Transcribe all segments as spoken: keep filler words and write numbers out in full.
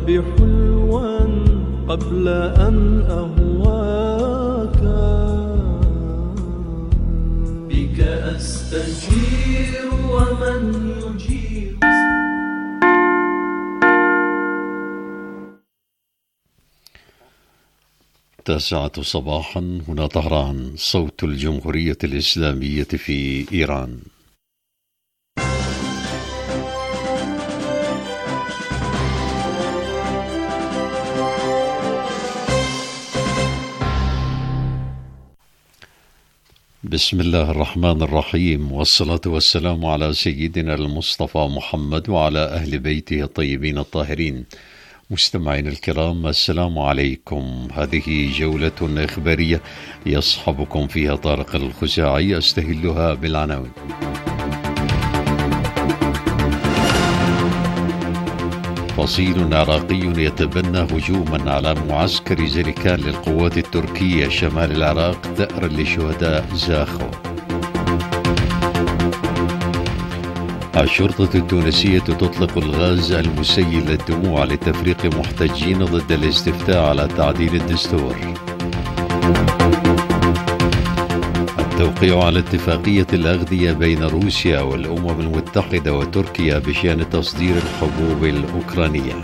بحلوا قبل أن أهواك، بك أستجير ومن يجير. التاسعة صباحا، هنا طهران، صوت الجمهورية الإسلامية في إيران. بسم الله الرحمن الرحيم، والصلاة والسلام على سيدنا المصطفى محمد وعلى أهل بيته الطيبين الطاهرين. مستمعين الكرام، السلام عليكم. هذه جولة إخبارية يصحبكم فيها طارق الخزاعي، أستهلها بالعناوين. فصيل عراقي يتبنى هجوما على معسكر زركان للقوات التركية شمال العراق ثأرا لشهداء زاخو. الشرطة التونسية تطلق الغاز المسيل للدموع لتفريق محتجين ضد الاستفتاء على تعديل الدستور. التوقيع على اتفاقية الأغذية بين روسيا والأمم المتحدة وتركيا بشأن تصدير الحبوب الأوكرانية.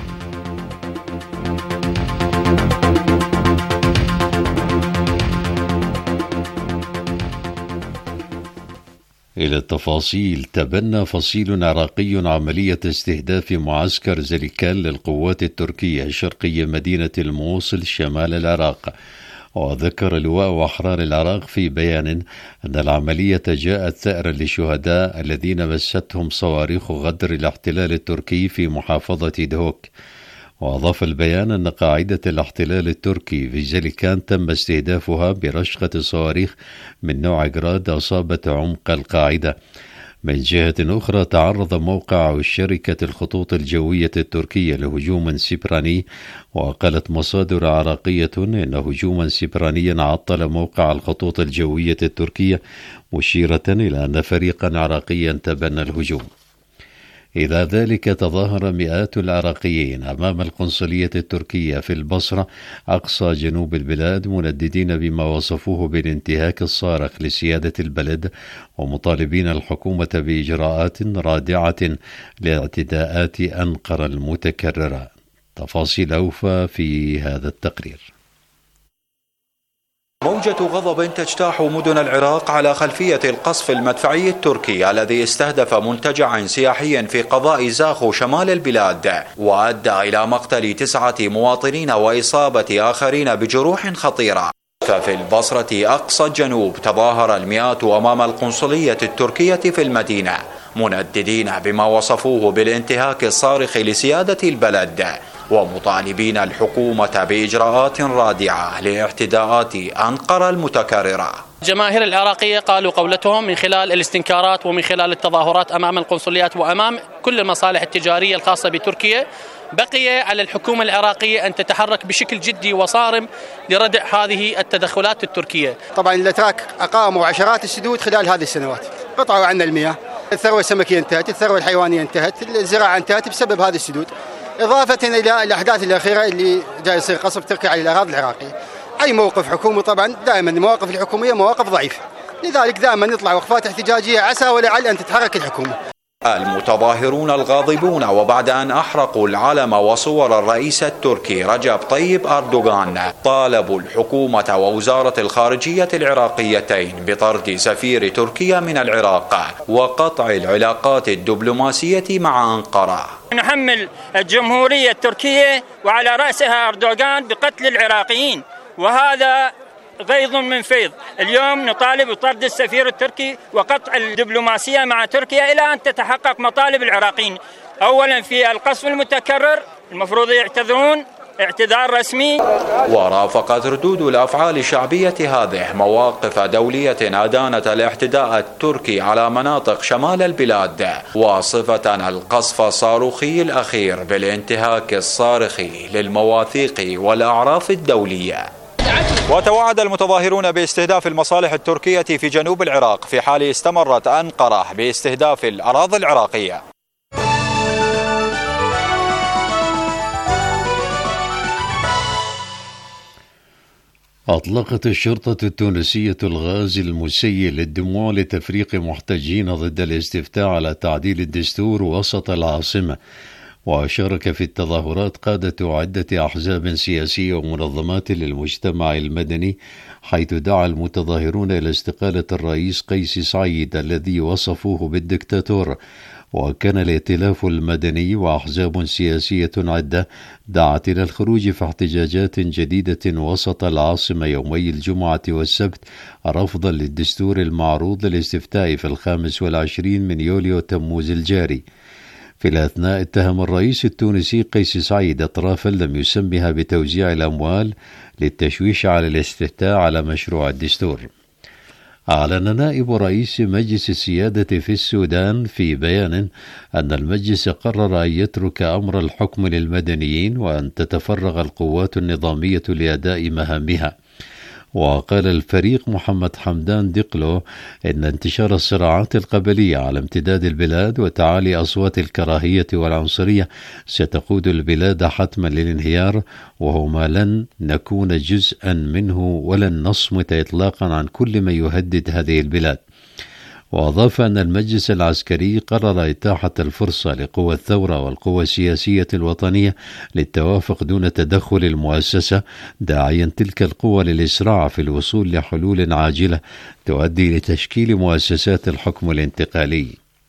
إلى التفاصيل. تبنى فصيل عراقي عملية استهداف معسكر زركان للقوات التركية شرقي مدينة الموصل شمال العراق. وذكر لواء أحرار العراق في بيان أن العملية جاءت ثأرا للشهداء الذين مستهم صواريخ غدر الاحتلال التركي في محافظة دهوك. وأضاف البيان أن قاعدة الاحتلال التركي في زركان تم استهدافها برشقة صواريخ من نوع جراد أصابت عمق القاعدة. من جهة أخرى، تعرض موقع شركة الخطوط الجوية التركية لهجوم سبراني، وقالت مصادر عراقية إن هجوما سبرانيا عطل موقع الخطوط الجوية التركية، مشيرة إلى أن فريقا عراقيا تبنى الهجوم. إذا ذلك، تظاهر مئات العراقيين أمام القنصلية التركية في البصرة أقصى جنوب البلاد، منددين بما وصفوه بالانتهاك الصارخ لسيادة البلد، ومطالبين الحكومة بإجراءات رادعة لاعتداءات أنقرة المتكررة. تفاصيل أوفى في هذا التقرير. موجة غضب تجتاح مدن العراق على خلفية القصف المدفعي التركي الذي استهدف منتجعا سياحيا في قضاء زاخو شمال البلاد، وأدى إلى مقتل تسعة مواطنين وإصابة آخرين بجروح خطيرة. ففي البصرة أقصى الجنوب تظاهر المئات أمام القنصلية التركية في المدينة، منددين بما وصفوه بالانتهاك الصارخ لسيادة البلد، ومطالبين الحكومة بإجراءات رادعة لاعتداءات أنقرة المتكررة. الجماهير العراقية قالوا قولتهم من خلال الاستنكارات ومن خلال التظاهرات أمام القنصليات وأمام كل المصالح التجارية الخاصة بتركيا. بقي على الحكومة العراقية أن تتحرك بشكل جدي وصارم لردع هذه التدخلات التركية. طبعا الأتراك أقاموا عشرات السدود خلال هذه السنوات، قطعوا عنا المياه، الثروة السمكية انتهت، الثروة الحيوانية انتهت، الزراعة انتهت بسبب هذه السدود، إضافة إلى الأحداث الأخيرة اللي جاي يصير قصف تركيا على الأراضي العراقية. أي موقف حكومي، طبعا دائما المواقف الحكومية مواقف ضعيفة، لذلك دائما نطلع وقفات احتجاجية عسى ولعل أن تتحرك الحكومة. المتظاهرون الغاضبون وبعد أن أحرقوا العلم وصور الرئيس التركي رجب طيب أردوغان طالبوا الحكومة ووزارة الخارجية العراقيتين بطرد سفير تركيا من العراق وقطع العلاقات الدبلوماسية مع أنقرة. نحمل الجمهورية التركية وعلى رأسها أردوغان بقتل العراقيين، وهذا غيظ من فيض. اليوم نطالب بطرد السفير التركي وقطع الدبلوماسية مع تركيا إلى أن تتحقق مطالب العراقيين. أولا في القصف المتكرر المفروض يعتذرون اعتذار رسمي. ورافقت ردود الأفعال الشعبية هذه مواقف دولية أدانت الاعتداء التركي على مناطق شمال البلاد، واصفة القصف الصاروخي الأخير بالانتهاك الصارخ للمواثيق والأعراف الدولية. وتوعد المتظاهرون باستهداف المصالح التركية في جنوب العراق في حال استمرت أنقرة باستهداف الأراضي العراقية. أطلقت الشرطة التونسية الغاز المسيل للدموع لتفريق محتجين ضد الاستفتاء على تعديل الدستور وسط العاصمة. وشارك في التظاهرات قادة عدة أحزاب سياسية ومنظمات للمجتمع المدني، حيث دعا المتظاهرون إلى استقالة الرئيس قيس سعيد الذي وصفوه بالدكتاتور. وكان الائتلاف المدني وأحزاب سياسية عدة دعت إلى الخروج في احتجاجات جديدة وسط العاصمة يومي الجمعة والسبت رفضا للدستور المعروض للاستفتاء في الخامس والعشرين من يوليو تموز الجاري. في الأثناء اتهم الرئيس التونسي قيس سعيد أطرافا لم يسمها بتوزيع الأموال للتشويش على الاستفتاء على مشروع الدستور. أعلن نائب رئيس مجلس السيادة في السودان في بيان أن المجلس قرر أن يترك أمر الحكم للمدنيين وأن تتفرغ القوات النظامية لأداء مهامها. وقال الفريق محمد حمدان دقلو إن انتشار الصراعات القبلية على امتداد البلاد وتعالي أصوات الكراهية والعنصرية ستقود البلاد حتما للانهيار، وهو ما لن نكون جزءا منه ولن نصمت إطلاقا عن كل ما يهدد هذه البلاد. وأضاف أن المجلس العسكري قرر إتاحة الفرصة لقوى الثورة والقوى السياسية الوطنية للتوافق دون تدخل المؤسسة، داعيا تلك القوى للإسراع في الوصول لحلول عاجلة تؤدي لتشكيل مؤسسات الحكم الانتقالي.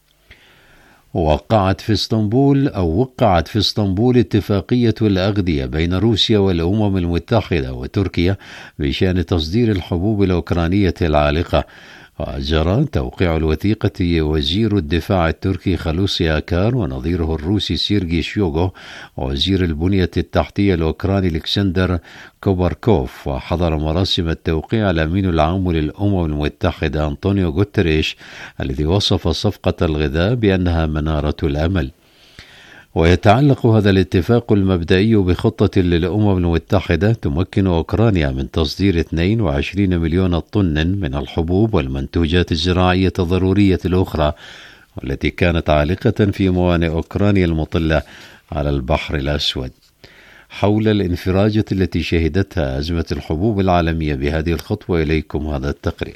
وقعت في اسطنبول أو وقعت في اسطنبول اتفاقية الأغذية بين روسيا والأمم المتحدة وتركيا بشأن تصدير الحبوب الأوكرانية العالقة. وجرى توقيع الوثيقة وزير الدفاع التركي خلوصي أكار ونظيره الروسي سيرجي شيوغو ووزير البنية التحتية الأوكراني الكسندر كوباركوف. وحضر مراسم التوقيع الأمين العام للأمم المتحدة أنطونيو غوتريش الذي وصف صفقة الغذاء بأنها منارة الأمل. ويتعلق هذا الاتفاق المبدئي بخطة للأمم المتحدة تمكن أوكرانيا من تصدير اثنين وعشرين مليون طن من الحبوب والمنتوجات الزراعية الضرورية الأخرى والتي كانت عالقة في موانئ أوكرانيا المطلة على البحر الأسود. حول الانفراجة التي شهدتها أزمة الحبوب العالمية بهذه الخطوة، إليكم هذا التقرير.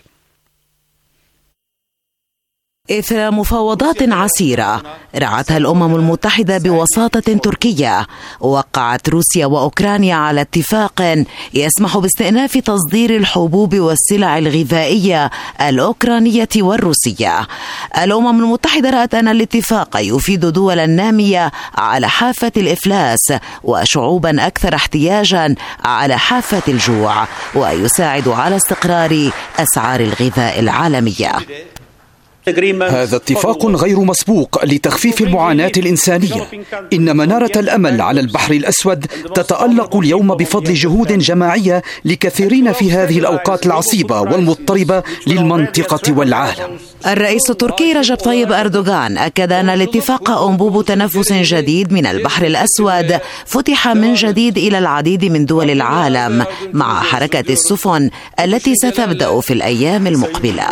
إثر مفاوضات عسيرة رعتها الأمم المتحدة بوساطة تركية، وقعت روسيا وأوكرانيا على اتفاق يسمح باستئناف تصدير الحبوب والسلع الغذائية الأوكرانية والروسية. الأمم المتحدة رأت أن الاتفاق يفيد دولا نامية على حافة الإفلاس وشعوبا أكثر احتياجا على حافة الجوع، ويساعد على استقرار أسعار الغذاء العالمية. هذا اتفاق غير مسبوق لتخفيف المعاناة الإنسانية. إن منارة الأمل على البحر الأسود تتألق اليوم بفضل جهود جماعية لكثيرين في هذه الأوقات العصيبة والمضطربة للمنطقة والعالم. الرئيس التركي رجب طيب أردوغان أكد أن الاتفاق أنبوب تنفس جديد من البحر الأسود فتح من جديد إلى العديد من دول العالم مع حركة السفن التي ستبدأ في الأيام المقبلة.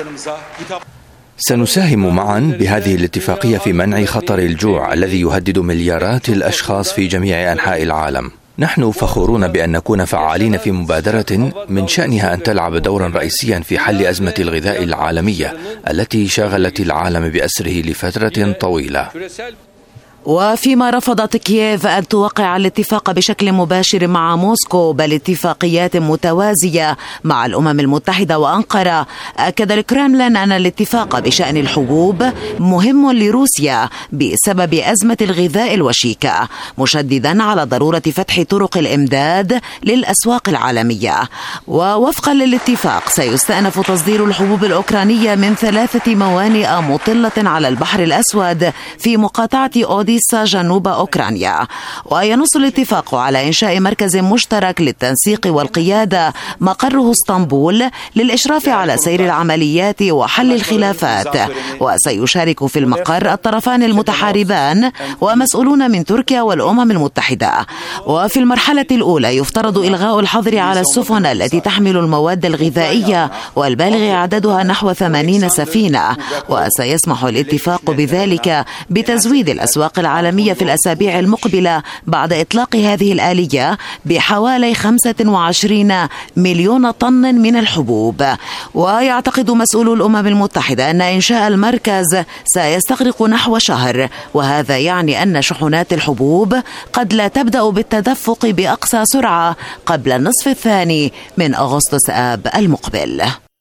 سنساهم معا بهذه الاتفاقية في منع خطر الجوع الذي يهدد مليارات الأشخاص في جميع أنحاء العالم. نحن فخورون بأن نكون فعالين في مبادرة من شأنها أن تلعب دورا رئيسيا في حل أزمة الغذاء العالمية التي شغلت العالم بأسره لفترة طويلة. وفيما رفضت كييف أن توقع الاتفاق بشكل مباشر مع موسكو بل اتفاقيات متوازية مع الأمم المتحدة وأنقرة، أكد الكرملين أن الاتفاق بشأن الحبوب مهم لروسيا بسبب أزمة الغذاء الوشيكة، مشددا على ضرورة فتح طرق الإمداد للأسواق العالمية. ووفقا للاتفاق سيستأنف تصدير الحبوب الأوكرانية من ثلاثة موانئ مطلة على البحر الأسود في مقاطعة أوديسا جنوب أوكرانيا. وينص الاتفاق على إنشاء مركز مشترك للتنسيق والقيادة مقره اسطنبول للإشراف على سير العمليات وحل الخلافات، وسيشارك في المقر الطرفان المتحاربان ومسؤولون من تركيا والأمم المتحدة. وفي المرحلة الأولى يفترض إلغاء الحظر على السفن التي تحمل المواد الغذائية والبالغ عددها نحو ثمانين سفينة، وسيسمح الاتفاق بذلك بتزويد الأسواق العالمية في الأسابيع المقبلة بعد إطلاق هذه الآلية بحوالي خمسة وعشرين مليون طن من الحبوب. ويعتقد مسؤولو الأمم المتحدة أن إنشاء المركز سيستغرق نحو شهر، وهذا يعني أن شحنات الحبوب قد لا تبدأ بالتدفق بأقصى سرعة قبل النصف الثاني من أغسطس آب المقبل.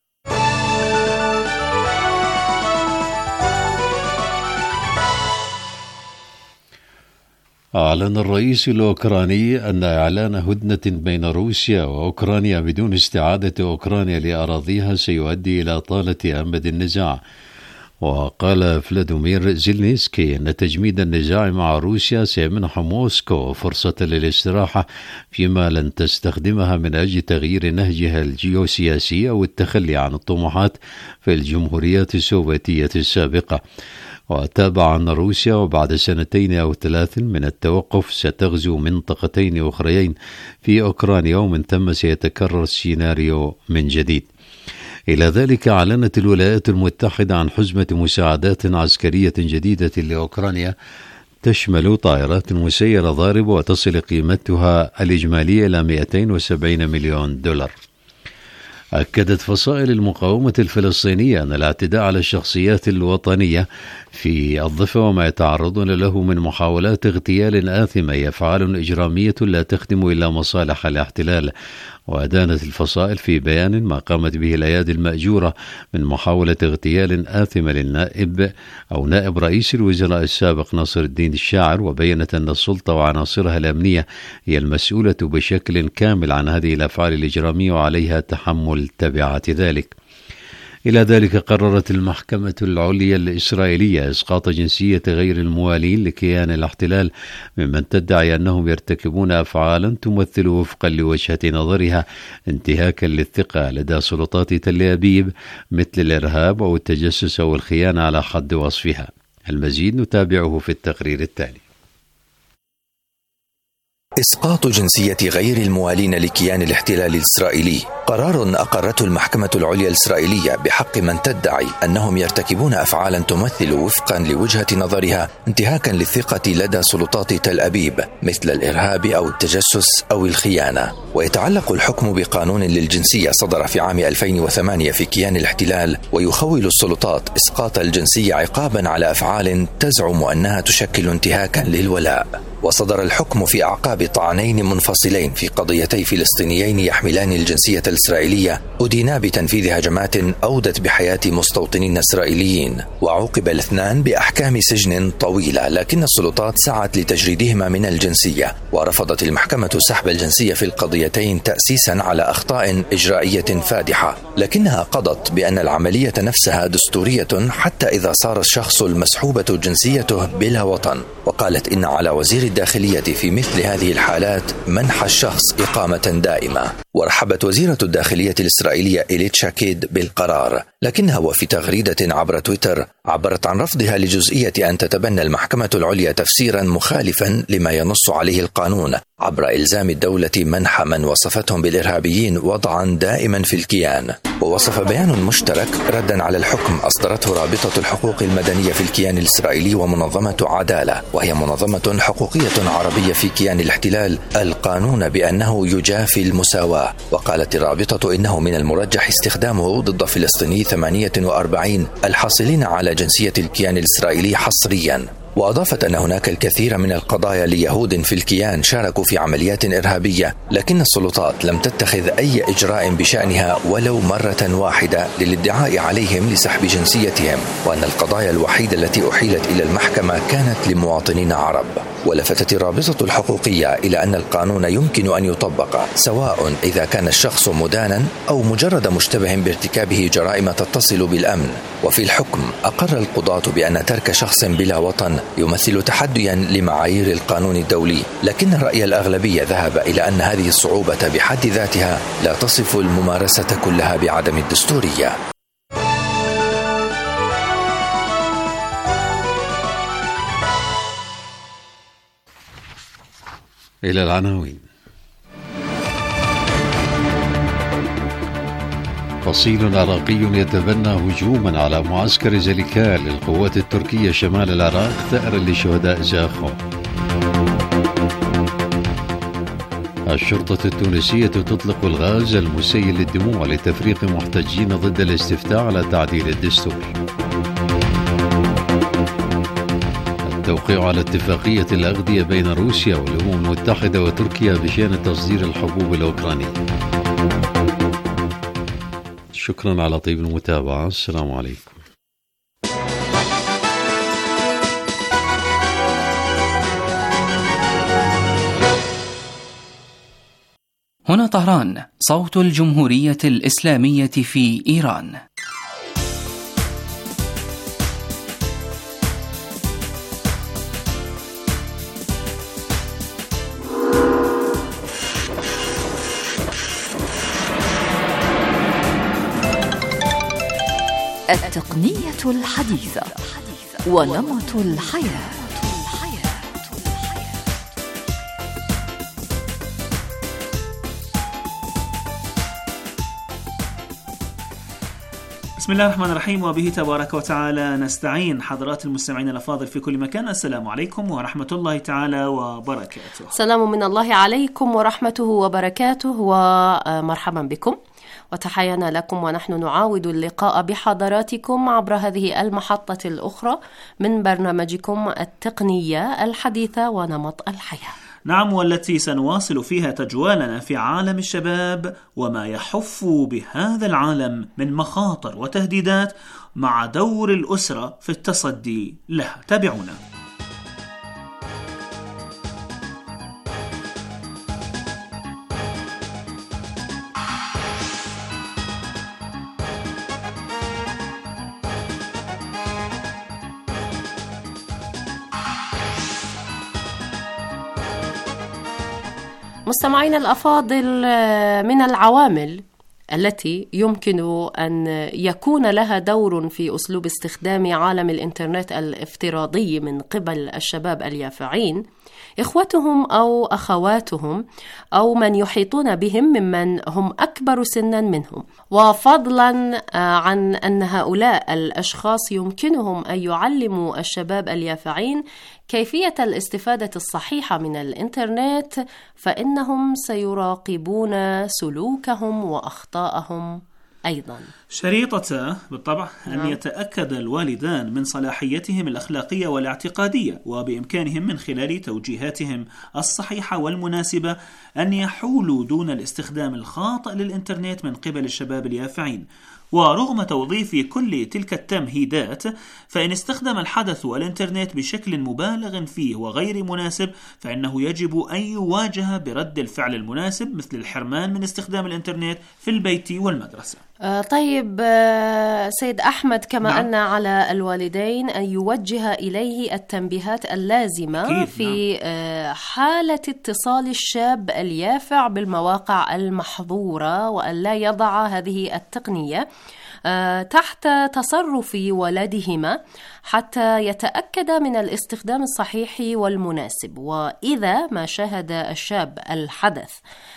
أعلن الرئيس الأوكراني أن إعلان هدنة بين روسيا وأوكرانيا بدون استعادة أوكرانيا لأراضيها سيؤدي إلى طالة أمد النزاع. وقال فلاديمير زيلينسكي أن تجميد النزاع مع روسيا سيمنح موسكو فرصة للاستراحة فيما لن تستخدمها من أجل تغيير نهجها الجيوسياسي أو التخلي عن الطموحات في الجمهوريات السوفيتية السابقة. وتابع أن روسيا وبعد سنتين أو ثلاث من التوقف ستغزو منطقتين أخريين في أوكرانيا، ومن ثم سيتكرر السيناريو من جديد. إلى ذلك أعلنت الولايات المتحدة عن حزمة مساعدات عسكرية جديدة لأوكرانيا تشمل طائرات مسيرة ضاربة وتصل قيمتها الإجمالية إلى مئتين وسبعين مليون دولار. أكدت فصائل المقاومة الفلسطينية أن الاعتداء على الشخصيات الوطنية في الضفة وما يتعرضون له من محاولات اغتيال آثمة هي أفعال إجرامية لا تخدم إلا مصالح الاحتلال. وأدانت الفصائل في بيان ما قامت به الأيادي المأجورة من محاولة اغتيال آثمة للنائب أو نائب رئيس الوزراء السابق ناصر الدين الشاعر، وبينت أن السلطة وعناصرها الأمنية هي المسؤولة بشكل كامل عن هذه الأفعال الإجرامية وعليها تحمل تبعات ذلك. إلى ذلك قررت المحكمة العليا الإسرائيلية إسقاط جنسية غير الموالين لكيان الاحتلال ممن تدعي أنهم يرتكبون أفعالا تمثل وفقا لوجهة نظرها انتهاكا للثقة لدى سلطات تل أبيب مثل الإرهاب أو التجسس أو الخيانة على حد وصفها. المزيد نتابعه في التقرير التالي. إسقاط جنسية غير الموالين لكيان الاحتلال الإسرائيلي قرار أقرته المحكمة العليا الإسرائيلية بحق من تدعي أنهم يرتكبون أفعالا تمثل وفقا لوجهة نظرها انتهاكا للثقة لدى سلطات تل أبيب مثل الإرهاب أو التجسس أو الخيانة. ويتعلق الحكم بقانون للجنسية صدر في عام ألفين وثمانية في كيان الاحتلال، ويخول السلطات إسقاط الجنسية عقابا على أفعال تزعم أنها تشكل انتهاكا للولاء. وصدر الحكم في أعقاب طعنين منفصلين في قضيتي فلسطينيين يحملان الجنسية الإسرائيلية أدينا بتنفيذ هجمات أودت بحياة مستوطنين إسرائيليين، وعوقب الاثنان بأحكام سجن طويلة، لكن السلطات سعت لتجريدهما من الجنسية. ورفضت المحكمة سحب الجنسية في القضيتين تأسيسا على أخطاء إجرائية فادحة، لكنها قضت بأن العملية نفسها دستورية حتى إذا صار الشخص المسحوبة جنسيته بلا وطن. وقالت إن على وزير الداخلية في مثل هذه الحالات منح الشخص إقامة دائمة. ورحبت وزيرة الداخلية الإسرائيلية إيليت شاكيد بالقرار، لكنها وفي تغريدة عبر تويتر عبرت عن رفضها لجزئية أن تتبنى المحكمة العليا تفسيرا مخالفا لما ينص عليه القانون عبر إلزام الدولة منح من وصفتهم بالإرهابيين وضعا دائما في الكيان. ووصف بيان مشترك ردا على الحكم أصدرته رابطة الحقوق المدنية في الكيان الإسرائيلي ومنظمة عدالة، وهي منظمة حقوقية عربية في كيان الاحتلال، القانون بأنه يجافي المساواة. وقالت الرابطة إنه من المرجح استخدامه ضد فلسطيني ثمانية وأربعين الحاصلين على جنسية الكيان الإسرائيلي حصريا. وأضافت أن هناك الكثير من القضايا ليهود في الكيان شاركوا في عمليات إرهابية، لكن السلطات لم تتخذ أي إجراء بشأنها ولو مرة واحدة للادعاء عليهم لسحب جنسيتهم، وأن القضايا الوحيدة التي أحيلت إلى المحكمة كانت لمواطنين عرب. ولفتت الرابطة الحقوقية إلى أن القانون يمكن أن يطبق سواء إذا كان الشخص مدانا أو مجرد مشتبه بارتكابه جرائم تتصل بالأمن. وفي الحكم أقر القضاة بأن ترك شخص بلا وطن يمثل تحديا لمعايير القانون الدولي، لكن رأي الأغلبية ذهب إلى أن هذه الصعوبة بحد ذاتها لا تصف الممارسة كلها بعدم الدستورية. إلى العناوين. فصيل عراقي يتبنى هجوما على معسكر زليكال للقوات التركية شمال العراق ثأرا لشهداء زاخو. الشرطة التونسية تطلق الغاز المسيل للدموع لتفريق محتجين ضد الاستفتاء على تعديل الدستور. التوقيع على اتفاقية الأغذية بين روسيا والأمم المتحدة وتركيا بشأن تصدير الحبوب الأوكرانية. شكرا على طيب المتابعة. السلام عليكم. هنا طهران، صوت الجمهورية الإسلامية في إيران. التقنية الحديثة ونمط الحياة. بسم الله الرحمن الرحيم، وبه تبارك وتعالى نستعين. حضرات المستمعين الأفاضل في كل مكان، السلام عليكم ورحمة الله تعالى وبركاته. سلام من الله عليكم ورحمته وبركاته، ومرحبا بكم وتحيانا لكم، ونحن نعاود اللقاء بحضراتكم عبر هذه المحطة الأخرى من برنامجكم التقنية الحديثة ونمط الحياة. نعم، والتي سنواصل فيها تجوالنا في عالم الشباب وما يحف بهذا العالم من مخاطر وتهديدات، مع دور الأسرة في التصدي لها. تابعونا. مستمعين الأفاضل، من العوامل التي يمكن أن يكون لها دور في أسلوب استخدام عالم الإنترنت الافتراضي من قبل الشباب اليافعين إخوتهم أو أخواتهم أو من يحيطون بهم ممن هم أكبر سنا منهم، وفضلا عن أن هؤلاء الأشخاص يمكنهم أن يعلموا الشباب اليافعين كيفية الاستفادة الصحيحة من الإنترنت، فإنهم سيراقبون سلوكهم وأخطاءهم أيضا. شريطة بالطبع أن نعم. يتأكد الوالدان من صلاحيتهم الأخلاقية والاعتقادية، وبإمكانهم من خلال توجيهاتهم الصحيحة والمناسبة أن يحولوا دون الاستخدام الخاطئ للإنترنت من قبل الشباب اليافعين. ورغم توظيف كل تلك التمهيدات، فإن استخدم الحدث والإنترنت بشكل مبالغ فيه وغير مناسب، فإنه يجب أن يواجه برد الفعل المناسب، مثل الحرمان من استخدام الإنترنت في البيت والمدرسة. آه طيب آه سيد أحمد، كما نعم. أن على الوالدين أن يوجه إليه التنبيهات اللازمة أكيد. في نعم. آه حالة اتصال الشاب اليافع بالمواقع المحظورة، وأن لا يضع هذه التقنية آه تحت تصرف ولدهما حتى يتأكد من الاستخدام الصحيح والمناسب. وإذا ما شاهد الشاب الحدث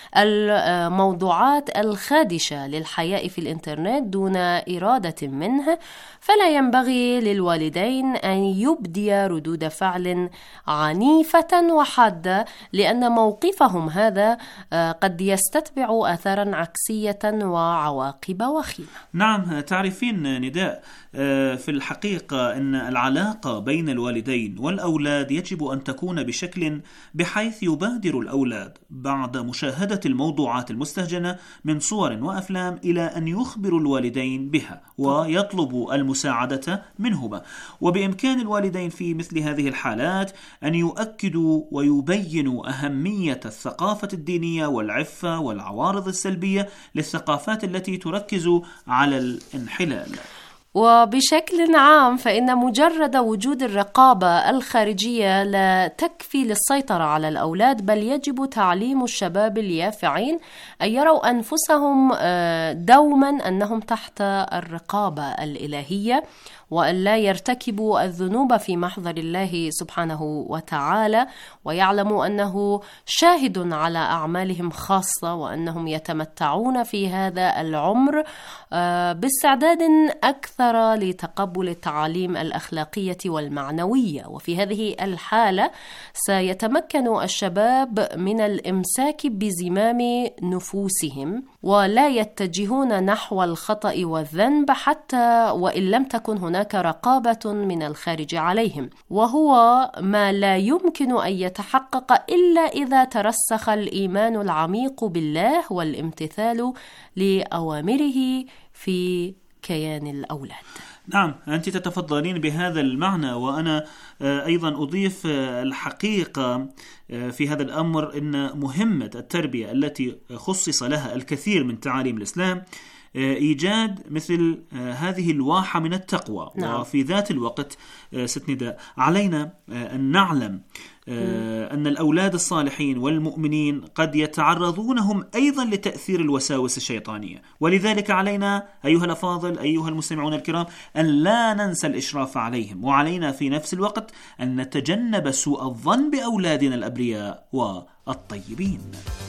الموضوعات الخادشة للحياء في الإنترنت دون إرادة منه، فلا ينبغي للوالدين أن يبدي ردود فعل عنيفة وحادة، لأن موقفهم هذا قد يستتبع آثارا عكسية وعواقب وخيمة. نعم، تعرفين نداء، في الحقيقة أن العلاقة بين الوالدين والأولاد يجب أن تكون بشكل بحيث يبادر الأولاد بعد مشاهدة الموضوعات المستهجنة من صور وأفلام إلى أن يخبروا الوالدين بها ويطلبوا المساعدة منهما. وبإمكان الوالدين في مثل هذه الحالات أن يؤكدوا ويبينوا أهمية الثقافة الدينية والعفة والعوارض السلبية للثقافات التي تركز على الانحلال. وبشكل عام فإن مجرد وجود الرقابة الخارجية لا تكفي للسيطرة على الأولاد، بل يجب تعليم الشباب اليافعين أن يروا أنفسهم دوما أنهم تحت الرقابة الإلهية، وأن لا يرتكبوا الذنوب في محضر الله سبحانه وتعالى، ويعلموا أنه شاهد على أعمالهم خاصة، وأنهم يتمتعون في هذا العمر باستعداد أكثر لتقبل التعاليم الأخلاقية والمعنوية. وفي هذه الحالة سيتمكن الشباب من الإمساك بزمام نفوسهم، ولا يتجهون نحو الخطأ والذنب حتى وإن لم تكن هناك رقابة من الخارج عليهم، وهو ما لا يمكن أن يتحقق إلا إذا ترسخ الإيمان العميق بالله والامتثال لأوامره في كيان الأولاد. نعم، أنت تتفضلين بهذا المعنى، وأنا أيضا أضيف الحقيقة في هذا الأمر أن مهمة التربية التي خصص لها الكثير من تعاليم الإسلام إيجاد مثل هذه الواحة من التقوى. نعم. وفي ذات الوقت ست نداء علينا أن نعلم أن الأولاد الصالحين والمؤمنين قد يتعرضون هم أيضا لتأثير الوساوس الشيطانية، ولذلك علينا أيها الأفاضل أيها المستمعون الكرام أن لا ننسى الإشراف عليهم، وعلينا في نفس الوقت أن نتجنب سوء الظن بأولادنا الأبرياء والطيبين.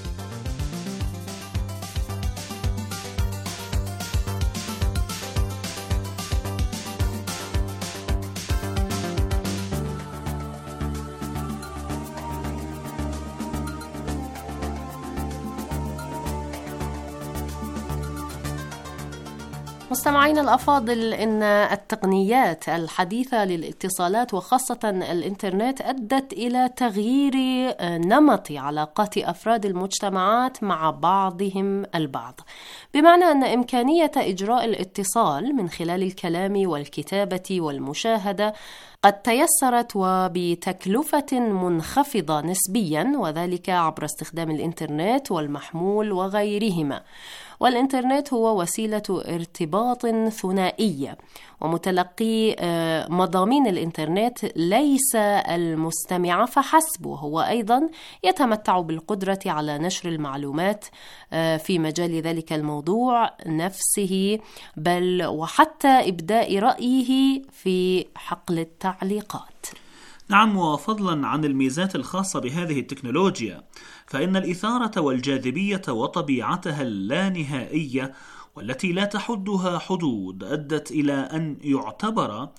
مستمعين الأفاضل، إن التقنيات الحديثة للاتصالات وخاصة الإنترنت أدت إلى تغيير نمط علاقات أفراد المجتمعات مع بعضهم البعض، بمعنى أن إمكانية إجراء الاتصال من خلال الكلام والكتابة والمشاهدة قد تيسرت وبتكلفة منخفضة نسبيا، وذلك عبر استخدام الإنترنت والمحمول وغيرهما. والإنترنت هو وسيلة ارتباط ثنائية، ومتلقي مضامين الإنترنت ليس المستمع فحسب، وهو أيضا يتمتع بالقدرة على نشر المعلومات في مجال ذلك الموضوع نفسه، بل وحتى إبداء رأيه في حقل التعليقات. نعم، وفضلا عن الميزات الخاصة بهذه التكنولوجيا، فإن الإثارة والجاذبية وطبيعتها اللانهائية والتي لا تحدها حدود أدت إلى أن يعتبر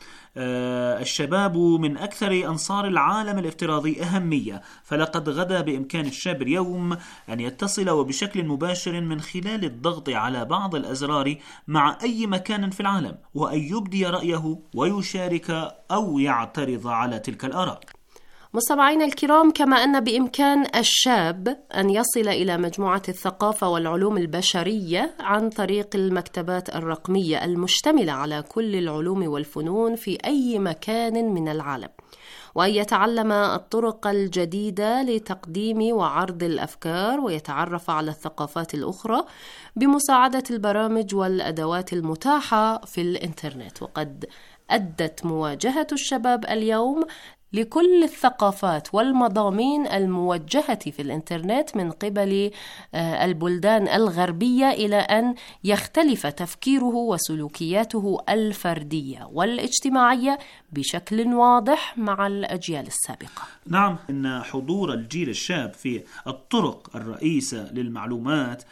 الشباب من أكثر أنصار العالم الافتراضي أهمية. فلقد غدا بإمكان الشاب اليوم أن يتصل وبشكل مباشر من خلال الضغط على بعض الأزرار مع أي مكان في العالم، وأن يبدي رأيه ويشارك أو يعترض على تلك الآراء. مستمعين الكرام، كما أن بإمكان الشاب أن يصل إلى مجموعة الثقافة والعلوم البشرية عن طريق المكتبات الرقمية المشتملة على كل العلوم والفنون في أي مكان من العالم، وأن يتعلم الطرق الجديدة لتقديم وعرض الأفكار ويتعرف على الثقافات الأخرى بمساعدة البرامج والأدوات المتاحة في الإنترنت. وقد أدت مواجهة الشباب اليوم لكل الثقافات والمضامين الموجهة في الإنترنت من قبل البلدان الغربية إلى أن يختلف تفكيره وسلوكياته الفردية والاجتماعية بشكل واضح مع الأجيال السابقة. نعم، إن حضور الجيل الشاب في الطرق الرئيسة للمعلومات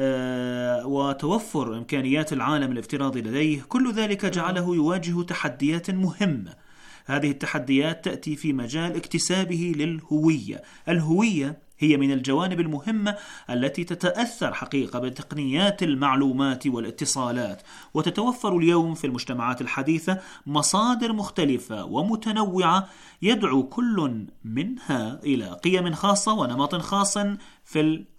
وتوفر إمكانيات العالم الافتراضي لديه، كل ذلك جعله يواجه تحديات مهمة. هذه التحديات تأتي في مجال اكتسابه للهوية. الهوية هي من الجوانب المهمة التي تتأثر حقيقة بتقنيات المعلومات والاتصالات، وتتوفر اليوم في المجتمعات الحديثة مصادر مختلفة ومتنوعة يدعو كل منها إلى قيم خاصة ونمط خاص في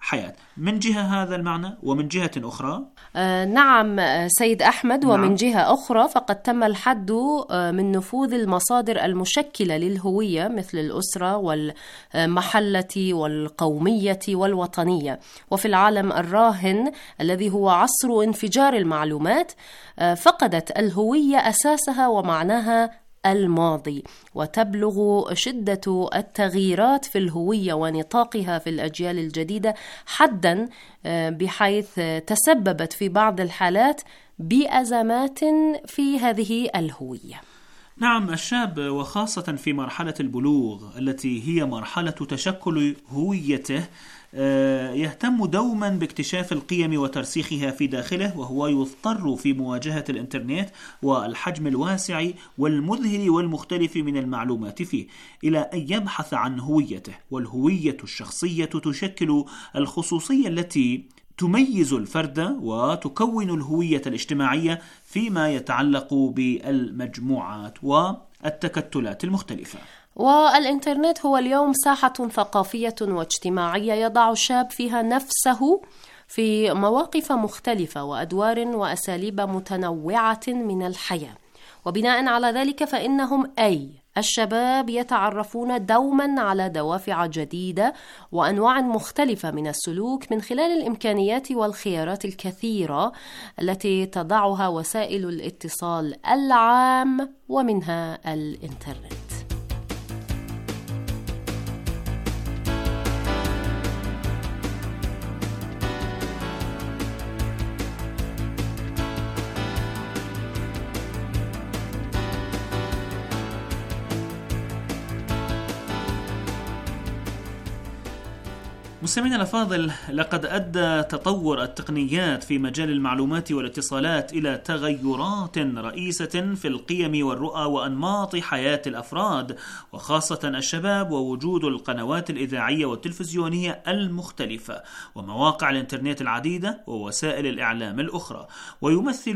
الحياة. من جهة هذا المعنى، ومن جهة أخرى آه نعم سيد أحمد، ومن نعم. جهة أخرى فقد تم الحد من نفوذ المصادر المشكلة للهوية مثل الأسرة والمحلة والقومية والوطنية. وفي العالم الراهن الذي هو عصر انفجار المعلومات، فقدت الهوية أساسها ومعناها الماضي، وتبلغ شدة التغييرات في الهوية ونطاقها في الأجيال الجديدة حداً بحيث تسببت في بعض الحالات بأزمات في هذه الهوية. نعم، الشاب وخاصة في مرحلة البلوغ التي هي مرحلة تشكل هويته يهتم دوما باكتشاف القيم وترسيخها في داخله، وهو يضطر في مواجهة الإنترنت والحجم الواسع والمذهل والمختلف من المعلومات فيه إلى أن يبحث عن هويته. والهوية الشخصية تشكل الخصوصية التي تميز الفرد وتكون الهوية الاجتماعية فيما يتعلق بالمجموعات والتكتلات المختلفة. والإنترنت هو اليوم ساحة ثقافية واجتماعية يضع الشاب فيها نفسه في مواقف مختلفة وأدوار وأساليب متنوعة من الحياة، وبناء على ذلك فإنهم أي الشباب يتعرفون دوما على دوافع جديدة وأنواع مختلفة من السلوك من خلال الإمكانيات والخيارات الكثيرة التي تضعها وسائل الاتصال العام ومنها الإنترنت. مستمعينا الأفاضل، لقد أدى تطور التقنيات في مجال المعلومات والاتصالات إلى تغيرات رئيسة في القيم والرؤى وأنماط حياة الأفراد وخاصة الشباب، ووجود القنوات الإذاعية والتلفزيونية المختلفة ومواقع الإنترنت العديدة ووسائل الإعلام الأخرى، ويمثل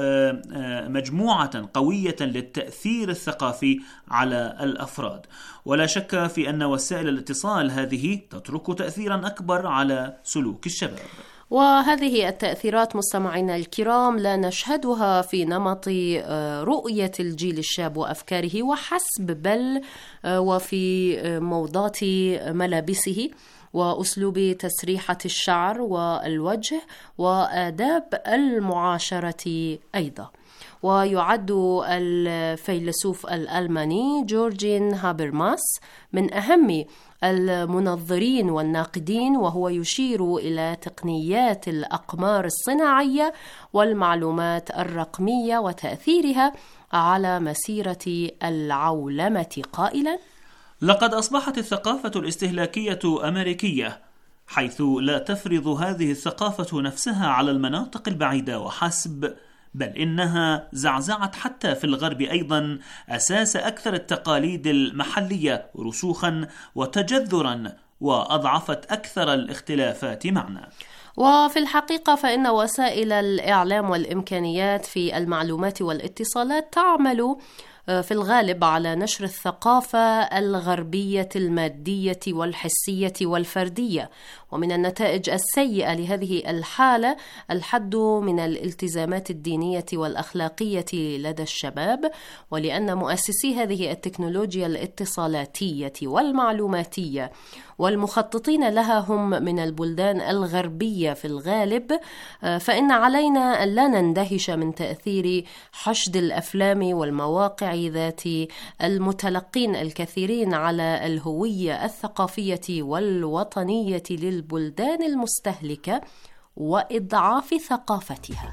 مجموعة قوية للتأثير الثقافي على الأفراد. ولا شك في أن وسائل الاتصال هذه تترك تأثيرا أكبر على سلوك الشباب. وهذه التأثيرات مستمعينا الكرام لا نشهدها في نمط رؤية الجيل الشاب وأفكاره وحسب، بل وفي موضات ملابسه وأسلوب تسريحة الشعر والوجه وآداب المعاشرة أيضا. ويعد الفيلسوف الألماني جورجين هابرماس من أهم المنظرين والناقدين، وهو يشير إلى تقنيات الأقمار الصناعية والمعلومات الرقمية وتأثيرها على مسيرة العولمة قائلا: لقد أصبحت الثقافة الاستهلاكية أمريكية، حيث لا تفرض هذه الثقافة نفسها على المناطق البعيدة وحسب، بل إنها زعزعت حتى في الغرب أيضا أساس أكثر التقاليد المحلية رسوخا وتجذرا، وأضعفت أكثر الاختلافات معنا. وفي الحقيقة فإن وسائل الإعلام والإمكانيات في المعلومات والاتصالات تعمل في الغالب على نشر الثقافة الغربية المادية والحسية والفردية، ومن النتائج السيئة لهذه الحالة الحد من الالتزامات الدينية والأخلاقية لدى الشباب، ولأن مؤسسي هذه التكنولوجيا الاتصالاتية والمعلوماتية والمخططين لها هم من البلدان الغربية في الغالب، فإن علينا أن لا نندهش من تأثير حشد الأفلام والمواقع ذات المتلقين الكثيرين على الهوية الثقافية والوطنية للبلدان المستهلكة وإضعاف ثقافتها.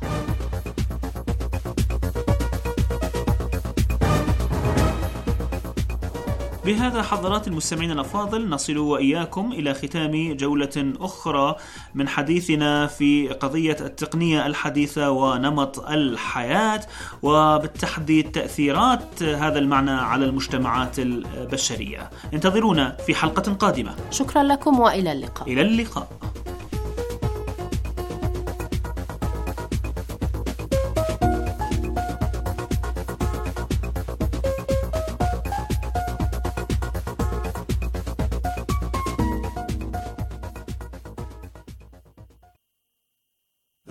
بهذا حضرات المستمعين الأفاضل نصل وإياكم إلى ختام جولة أخرى من حديثنا في قضية التقنية الحديثة ونمط الحياة، وبالتحديد تأثيرات هذا المعنى على المجتمعات البشرية. انتظرونا في حلقة قادمة. شكرا لكم وإلى اللقاء. إلى اللقاء.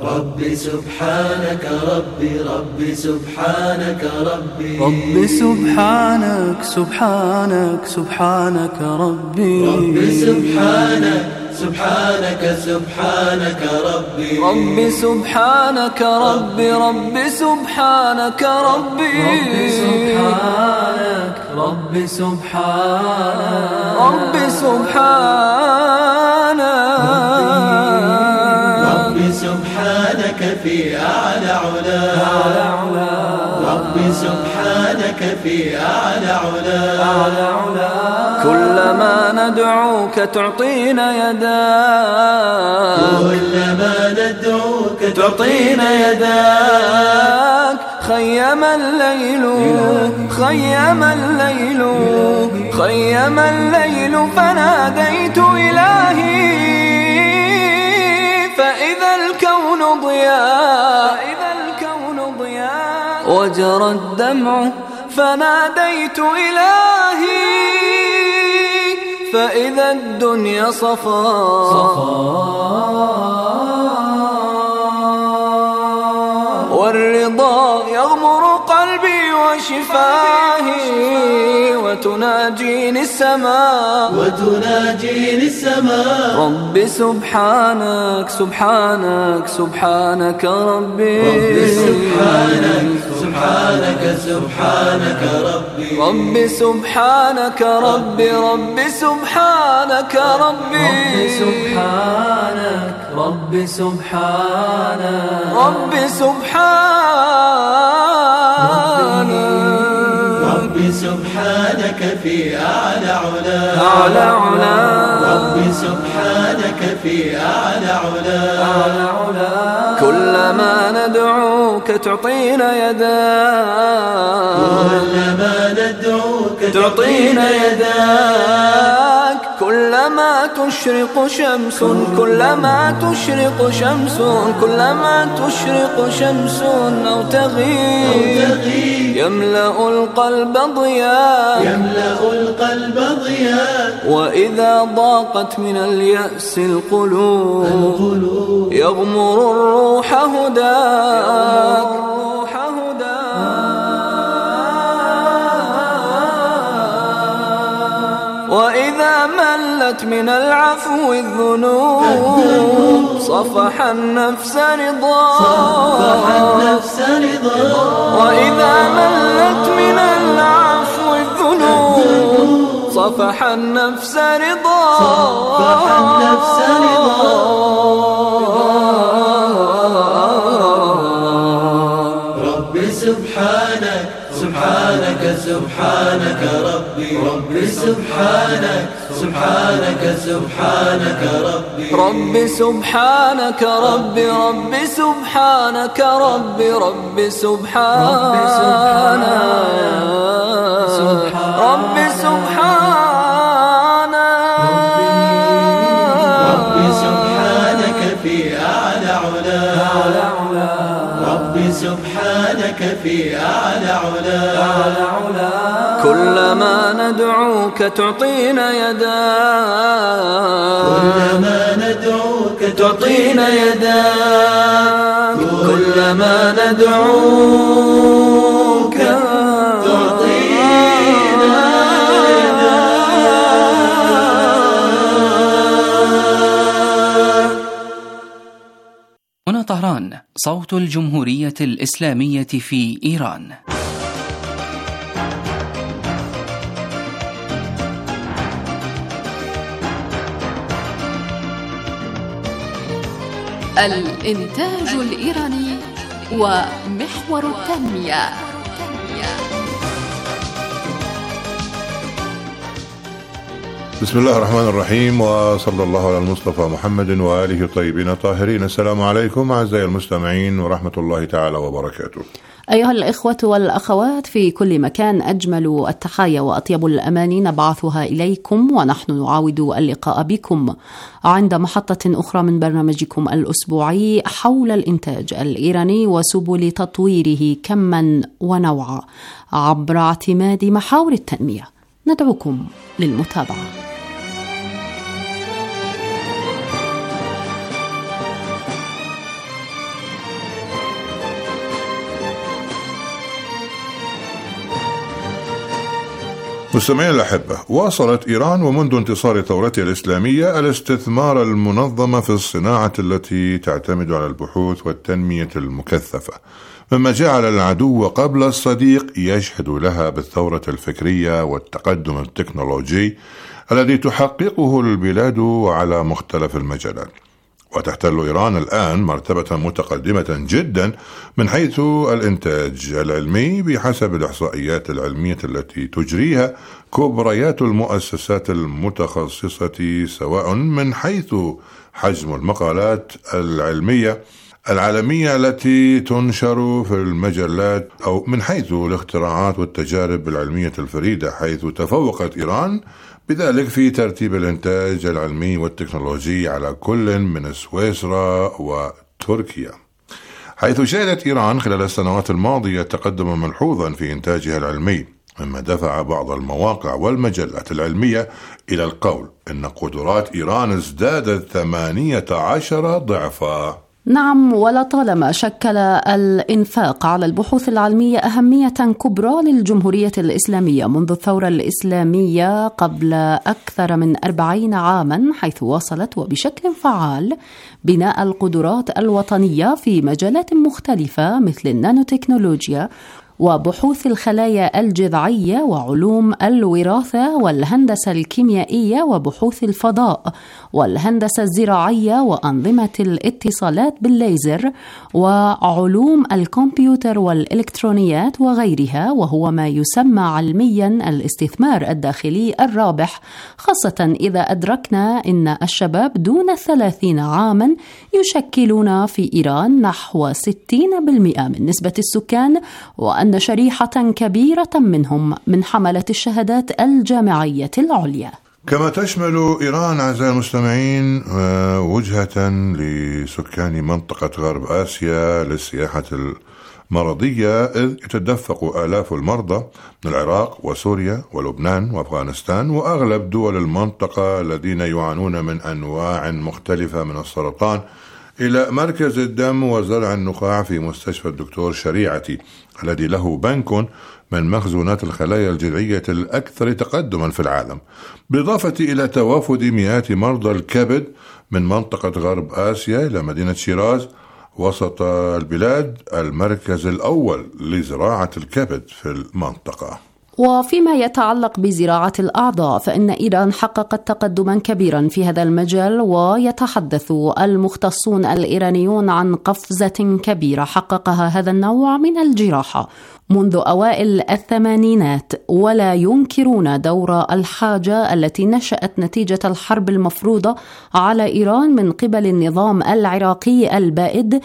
ربي سبحانك ربي ربي سبحانك ربي ربي سبحانك سبحانك سبحانك ربي ربي سبحانك سبحانك سبحانك ربي ربي سبحانك ربي ربي سبحانك ربي ربي سبحانك ربي سبحانك ربي سبحانك ربي سبحانك في أعلى علا ربي سبحانك في أعلى علا كلما ندعوك تعطينا يداك كلما ندعوك تعطينا يداك خيم الليل خيم الليل خيم الليل فناديت إلهي فإذا الكون ضياء إذا الكون ضياء وجرى الدمع فناديت إلهي فإذا الدنيا صفاء والرضا يغمر قلبي وشفاهي وتناجيني السماء وتناجيني السماء ربي سبحانك سبحانك سبحانك ربي ربي سبحانك سبحانك سبحانك ربي ربي سبحانك ربي ربي سبحانك ربي ربي سبحانك ربي سبحانك ربي سبحانك ربي سبحانك في أعلى علا أعلى علا ربي سبحانك في أعلى علا أعلى علا كلما ندعوك تعطينا يداك كلما ندعوك تعطينا يداك كلما تشرق شمس كلما تشرق شمس كلما تشرق شمس أو تغيب يملأ القلب ضياء يملأ القلب ضياء وإذا ضاقت من اليأس القلوب يغمر الروح هداك وإذا ملت من العفو الذنوب صفح النفس رضاك وإذا ملت من العفو الذنوب صفح النفس رضاك ربي سبحانك سبحانك سبحانك ربي ربي سبحانك سبحانك سبحانك ربي ربي سبحانك ربي ربي سبحانك ربي ربي سبحانك ربي سبحانك ربي سبحانك في أعلى علا ربي سبحانك في أعلى علا كلما ندعوك تعطينا يداك كلما ندعوك تعطينا يداك كلما ندعوك تعطينا يداك. هنا طهران، صوت الجمهورية الإسلامية في إيران. الإنتاج الإيراني ومحور التنمية. بسم الله الرحمن الرحيم، وصلى الله على المصطفى محمد وآله الطيبين الطاهرين. السلام عليكم أعزائي المستمعين ورحمة الله تعالى وبركاته. أيها الإخوة والأخوات في كل مكان، أجمل التحايا وأطيب الأماني نبعثها إليكم، ونحن نعاود اللقاء بكم عند محطة أخرى من برنامجكم الأسبوعي حول الإنتاج الإيراني وسبل تطويره كما ونوعا عبر اعتماد محاور التنمية. ندعوكم للمتابعة. مستمعين الأحبة، واصلت إيران ومنذ انتصار ثورتها الإسلامية الاستثمار المنظم في الصناعة التي تعتمد على البحوث والتنمية المكثفة، مما جعل العدو قبل الصديق يشهد لها بالثورة الفكرية والتقدم التكنولوجي الذي تحققه البلاد على مختلف المجالات. وتحتل إيران الآن مرتبة متقدمة جدا من حيث الإنتاج العلمي بحسب الإحصائيات العلمية التي تجريها كبريات المؤسسات المتخصصة، سواء من حيث حجم المقالات العلمية العالمية التي تنشر في المجلات أو من حيث الاختراعات والتجارب العلمية الفريدة، حيث تفوقت إيران بذلك في ترتيب الإنتاج العلمي والتكنولوجي على كل من سويسرا وتركيا، حيث شهدت إيران خلال السنوات الماضية تقدما ملحوظا في إنتاجها العلمي، مما دفع بعض المواقع والمجلات العلمية إلى القول إن قدرات إيران ازدادت ثمانية عشر ضعفا. نعم، ولطالما شكل الإنفاق على البحوث العلمية أهمية كبرى للجمهورية الإسلامية منذ الثورة الإسلامية قبل أكثر من أربعين عاما، حيث واصلت وبشكل فعال بناء القدرات الوطنية في مجالات مختلفة مثل النانوتكنولوجيا وبحوث الخلايا الجذعية وعلوم الوراثة والهندسة الكيميائية وبحوث الفضاء والهندسة الزراعية وأنظمة الاتصالات بالليزر وعلوم الكمبيوتر والإلكترونيات وغيرها، وهو ما يسمى علميا الاستثمار الداخلي الرابح، خاصة إذا أدركنا أن الشباب دون الثلاثين عاما يشكلون في إيران نحو ستين بالمئة من نسبة السكان، وأن أن شريحة كبيرة منهم من حملة الشهادات الجامعية العليا. كما تشمل إيران أعزائي المستمعين وجهة لسكان منطقة غرب آسيا للسياحة المرضية، إذ يتدفق آلاف المرضى من العراق وسوريا ولبنان وأفغانستان وأغلب دول المنطقة الذين يعانون من أنواع مختلفة من السرطان إلى مركز الدم وزرع النخاع في مستشفى الدكتور شريعتي الذي له بنك من مخزونات الخلايا الجذعية الأكثر تقدما في العالم، بالإضافة إلى توافد مئات مرضى الكبد من منطقة غرب آسيا إلى مدينة شيراز وسط البلاد، المركز الأول لزراعة الكبد في المنطقة. وفيما يتعلق بزراعة الأعضاء فإن إيران حققت تقدما كبيرا في هذا المجال، ويتحدث المختصون الإيرانيون عن قفزة كبيرة حققها هذا النوع من الجراحة منذ أوائل الثمانينات، ولا ينكرون دور الحاجة التي نشأت نتيجة الحرب المفروضة على إيران من قبل النظام العراقي البائد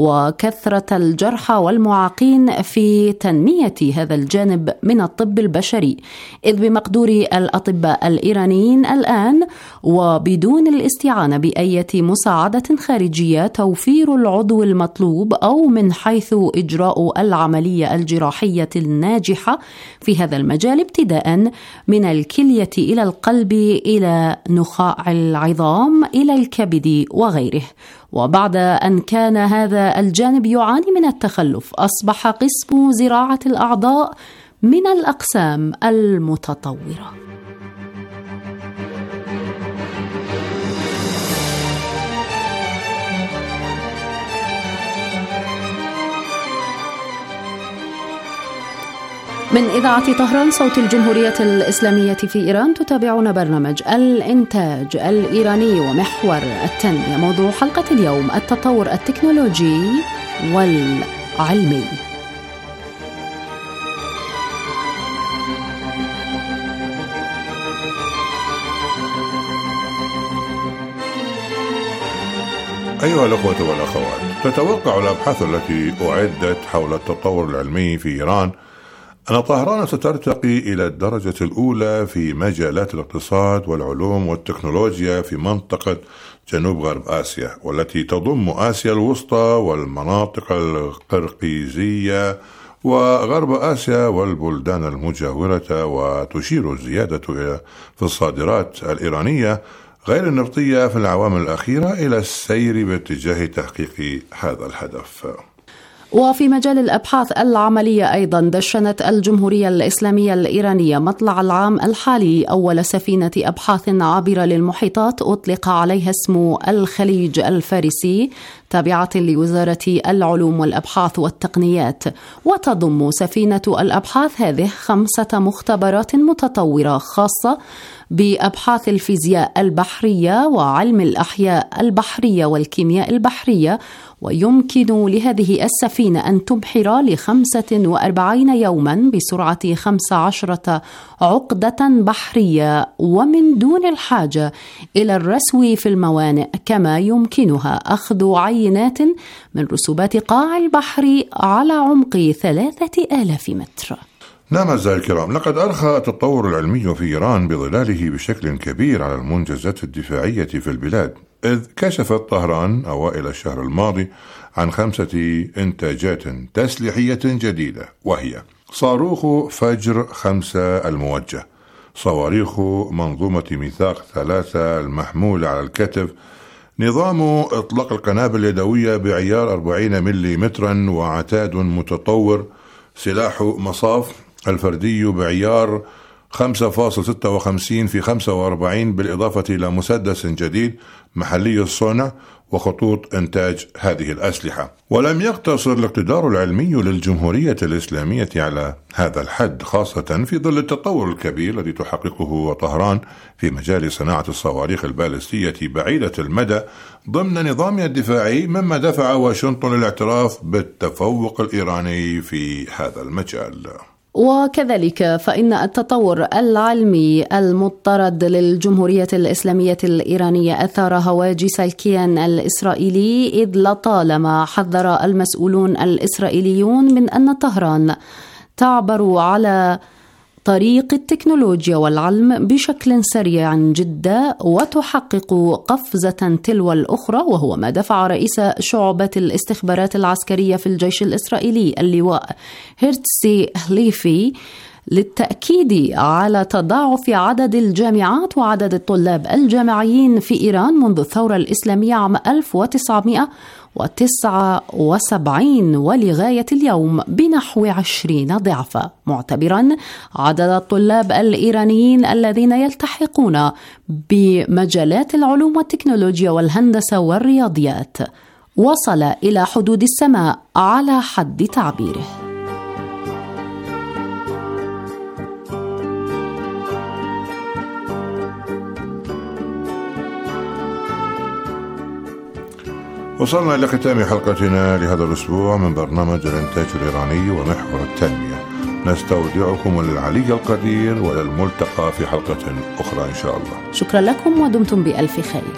وكثرة الجرحى والمعاقين في تنمية هذا الجانب من الطب البشري، إذ بمقدور الأطباء الإيرانيين الآن وبدون الاستعانة بأي مساعدة خارجية توفير العضو المطلوب أو من حيث إجراء العملية الجراحية الناجحة في هذا المجال، ابتداء من الكلية إلى القلب إلى نخاع العظام إلى الكبد وغيره. وبعد أن كان هذا الجانب يعاني من التخلف، أصبح قسم زراعة الأعضاء من الأقسام المتطورة. من إذاعة طهران صوت الجمهورية الإسلامية في إيران تتابعون برنامج الإنتاج الإيراني ومحور التنمية. موضوع حلقة اليوم التطور التكنولوجي والعلمي. أيها الأخوة والأخوات، تتوقع الأبحاث التي أعدت حول التطور العلمي في إيران أن طهران سترتقي إلى الدرجة الأولى في مجالات الاقتصاد والعلوم والتكنولوجيا في منطقة جنوب غرب آسيا، والتي تضم آسيا الوسطى والمناطق القرقيزية وغرب آسيا والبلدان المجاورة، وتشير الزيادة في الصادرات الإيرانية غير النفطية في الأعوام الأخيرة إلى السير باتجاه تحقيق هذا الهدف. وفي مجال الأبحاث العملية أيضا دشنت الجمهورية الإسلامية الإيرانية مطلع العام الحالي أول سفينة أبحاث عابرة للمحيطات أطلق عليها اسم الخليج الفارسي تابعة لوزارة العلوم والأبحاث والتقنيات. وتضم سفينة الأبحاث هذه خمسة مختبرات متطورة خاصة بأبحاث الفيزياء البحرية وعلم الأحياء البحرية والكيمياء البحرية، ويمكن لهذه السفينة أن تبحر لخمسة وأربعين يوما بسرعة خمس عشرة عقدة بحرية ومن دون الحاجة إلى الرسو في الموانئ، كما يمكنها أخذ عينات من رسوبات قاع البحر على عمق ثلاثة آلاف متر. نعم أعزائي الكرام، لقد أرخى التطور العلمي في إيران بظلاله بشكل كبير على المنجزات الدفاعية في البلاد، إذ كشفت طهران أوائل الشهر الماضي عن خمسة إنتاجات تسليحية جديدة، وهي صاروخ فجر خمسة الموجه، صواريخ منظومة ميثاق ثلاثة المحمولة على الكتف، نظام إطلاق القنابل اليدوية بعيار أربعين مليمترا وعتاد متطور، سلاح مصاف الفردي بعيار خمسة فاصلة ستة وخمسين في خمسة وأربعين بالإضافة إلى مسدس جديد محلي الصنع، وخطوط إنتاج هذه الأسلحة. ولم يقتصر الاقتدار العلمي للجمهورية الإسلامية على هذا الحد، خاصة في ظل التطور الكبير الذي تحققه طهران في مجال صناعة الصواريخ البالستية بعيدة المدى ضمن نظامها الدفاعي، مما دفع واشنطن للاعتراف بالتفوق الإيراني في هذا المجال. وكذلك فإن التطور العلمي المضطرد للجمهورية الإسلامية الإيرانية أثار هواجس الكيان الإسرائيلي، إذ لطالما حذر المسؤولون الإسرائيليون من أن طهران تعبر على طريق التكنولوجيا والعلم بشكل سريع جدا وتحقق قفزة تلو الأخرى، وهو ما دفع رئيس شعبة الاستخبارات العسكرية في الجيش الإسرائيلي اللواء هيرتسي هليفي للتأكيد على تضاعف عدد الجامعات وعدد الطلاب الجامعيين في إيران منذ الثورة الإسلامية عام ألف وتسعمائة وتسعة وسبعين ولغاية اليوم بنحو عشرين ضعفا، معتبرا عدد الطلاب الإيرانيين الذين يلتحقون بمجالات العلوم والتكنولوجيا والهندسة والرياضيات وصل إلى حدود السماء على حد تعبيره. وصلنا إلى ختام حلقتنا لهذا الأسبوع من برنامج الإنتاج الإيراني ومحور التنمية. نستودعكم العلي القدير وإلى الملتقى في حلقة أخرى إن شاء الله. شكرا لكم ودمتم بألف خير.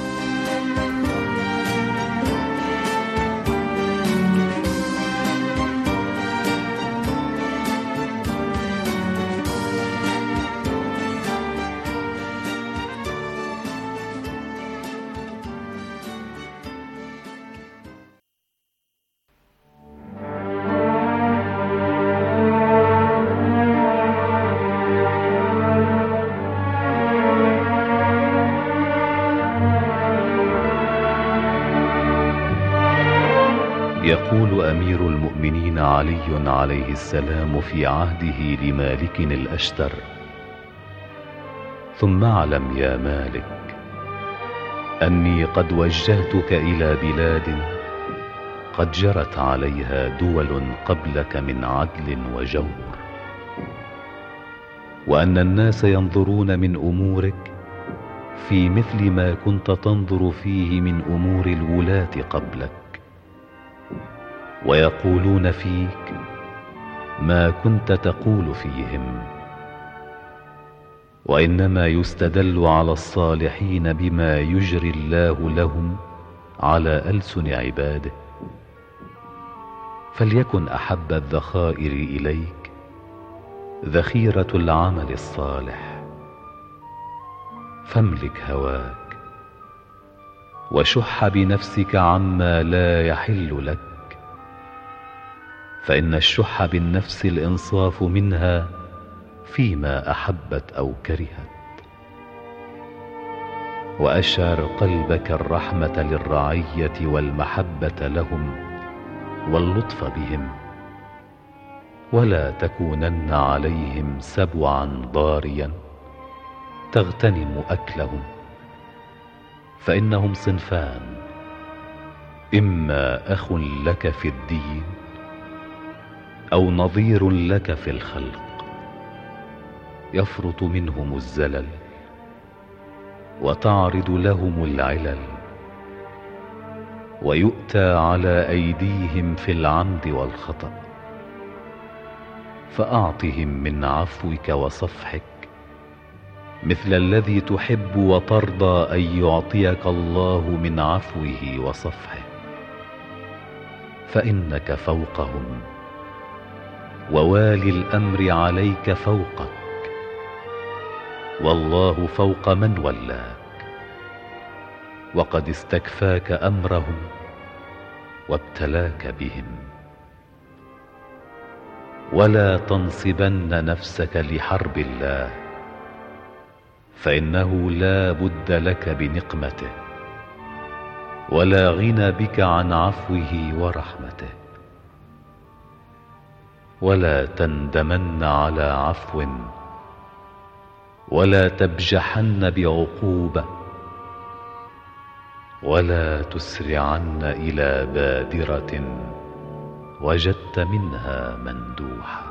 يقول أمير المؤمنين علي عليه السلام في عهده لمالك الأشتر: ثم اعلم يا مالك أني قد وجهتك إلى بلاد قد جرت عليها دول قبلك من عدل وجور، وأن الناس ينظرون من أمورك في مثل ما كنت تنظر فيه من أمور الولاة قبلك، ويقولون فيك ما كنت تقول فيهم، وإنما يستدل على الصالحين بما يجري الله لهم على ألسن عباده. فليكن أحب الذخائر إليك ذخيرة العمل الصالح، فاملك هواك وشح بنفسك عما لا يحل لك، فإن الشح بالنفس الإنصاف منها فيما أحبت أو كرهت. وأشعر قلبك الرحمة للرعية والمحبة لهم واللطف بهم، ولا تكونن عليهم سبعا ضاريا تغتنم أكلهم، فإنهم صنفان: إما أخ لك في الدين أو نظير لك في الخلق، يفرط منهم الزلل وتعرض لهم العلل، ويؤتى على أيديهم في العمد والخطأ، فأعطهم من عفوك وصفحك مثل الذي تحب وترضى أن يعطيك الله من عفوه وصفحه، فإنك فوقهم، ووالي الأمر عليك فوقك، والله فوق من ولاك، وقد استكفاك أمرهم وابتلاك بهم. ولا تنصبن نفسك لحرب الله، فإنه لا بد لك بنقمته، ولا غنى بك عن عفوه ورحمته. ولا تندمن على عفو، ولا تبجحن بعقوبة، ولا تسرعن إلى بادرة وجدت منها مندوحة.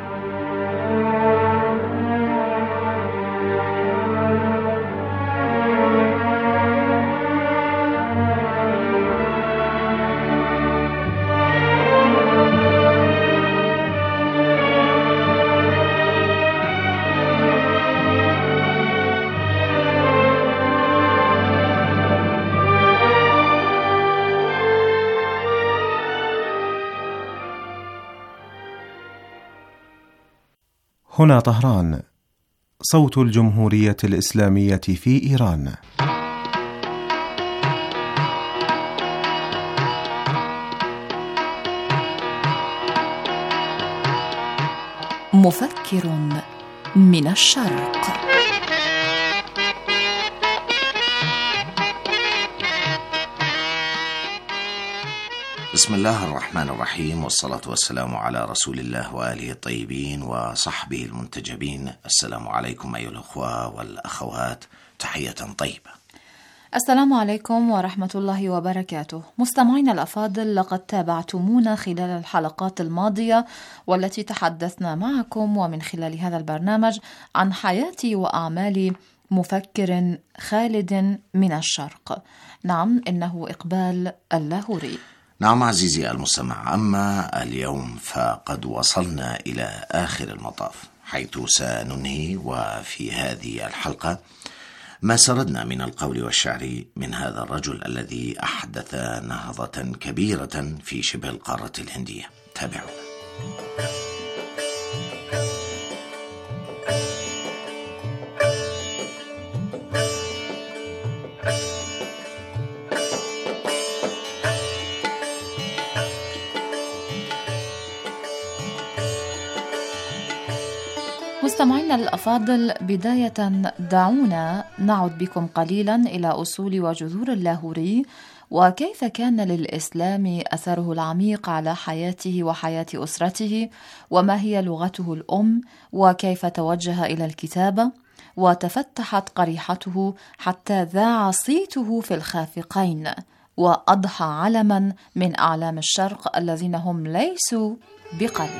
هنا طهران، صوت الجمهورية الإسلامية في إيران. مفكر من الشرق. بسم الله الرحمن الرحيم، والصلاة والسلام على رسول الله وآله الطيبين وصحبه المنتجبين. السلام عليكم أيها الأخوة والأخوات، تحية طيبة. السلام عليكم ورحمة الله وبركاته. مستمعينا الأفاضل، لقد تابعتمونا خلال الحلقات الماضية والتي تحدثنا معكم ومن خلال هذا البرنامج عن حياة وأعمال مفكر خالد من الشرق. نعم، إنه إقبال اللاهوري. نعم عزيزي المستمع، أما اليوم فقد وصلنا إلى آخر المطاف، حيث سننهي وفي هذه الحلقة ما سردنا من القول والشعر من هذا الرجل الذي أحدث نهضة كبيرة في شبه القارة الهندية. تابعونا. مستمعينا الأفاضل، بداية دعونا نعد بكم قليلا إلى أصول وجذور اللاهوري، وكيف كان للإسلام أثره العميق على حياته وحياة أسرته، وما هي لغته الأم، وكيف توجه إلى الكتابة وتفتحت قريحته حتى ذاع صيته في الخافقين وأضحى علما من أعلام الشرق الذين هم ليسوا بقليل.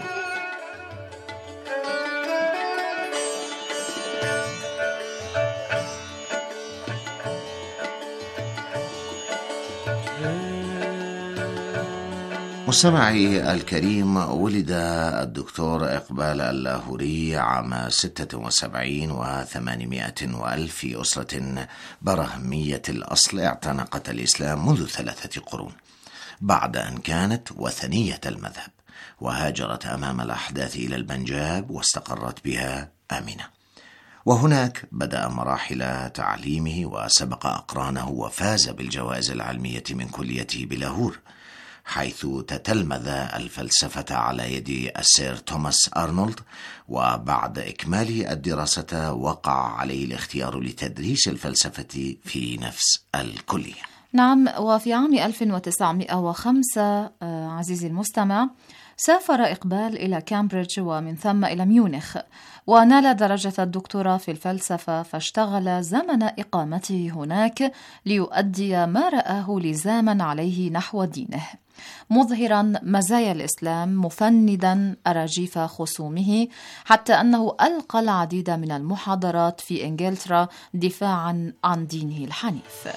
مستمعي الكريم، ولد الدكتور إقبال اللاهوري عام ستة وسبعين وثمانمائة وألف في أسرة برهمية الأصل اعتنقت الإسلام منذ ثلاثة قرون، بعد أن كانت وثنية المذهب، وهاجرت أمام الأحداث إلى البنجاب واستقرت بها آمنة، وهناك بدأ مراحل تعليمه وسبق أقرانه وفاز بالجوائز العلمية من كليته بلاهور، حيث تتلمذ الفلسفة على يد السير توماس أرنولد، وبعد إكمال الدراسة وقع عليه الاختيار لتدريس الفلسفة في نفس الكلية. نعم، وفي عام ألف وتسعمائة وخمسة عزيزي المستمع سافر إقبال إلى كامبريدج ومن ثم إلى ميونخ، ونال درجة الدكتوراه في الفلسفة، فاشتغل زمن إقامته هناك ليؤدي ما رآه لزاما عليه نحو دينه، مظهرا مزايا الإسلام، مفندا أراجيف خصومه، حتى أنه ألقى العديد من المحاضرات في إنجلترا دفاعا عن دينه الحنيف.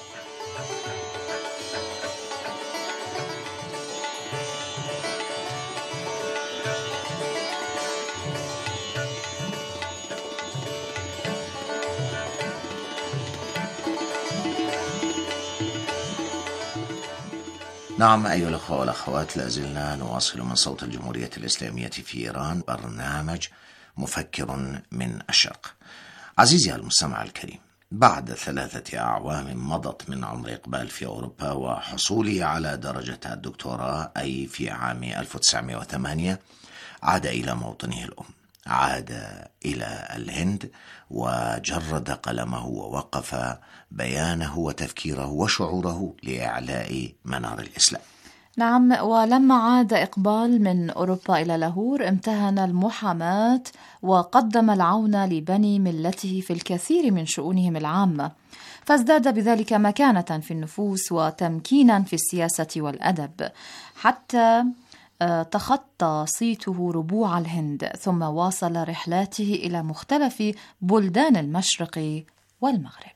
نعم أيها الأخوة والأخوات، لازلنا نواصل من صوت الجمهورية الإسلامية في إيران برنامج مفكر من الشرق. عزيزي المستمع الكريم، بعد ثلاثة أعوام مضت من عمر إقبال في أوروبا وحصوله على درجة الدكتوراه، أي في عام ألف وتسعمائة وثمانية، عاد إلى موطنه الأم، عاد إلى الهند وجرد قلمه ووقف بيانه وتفكيره وشعوره لإعلاء منار الإسلام. نعم، ولما عاد إقبال من أوروبا إلى لاهور امتهن المحاماة وقدم العون لبني ملته في الكثير من شؤونهم العامة، فازداد بذلك مكانة في النفوس وتمكينا في السياسة والأدب، حتى تخطى صيته ربوع الهند، ثم واصل رحلاته إلى مختلف بلدان المشرق والمغرب.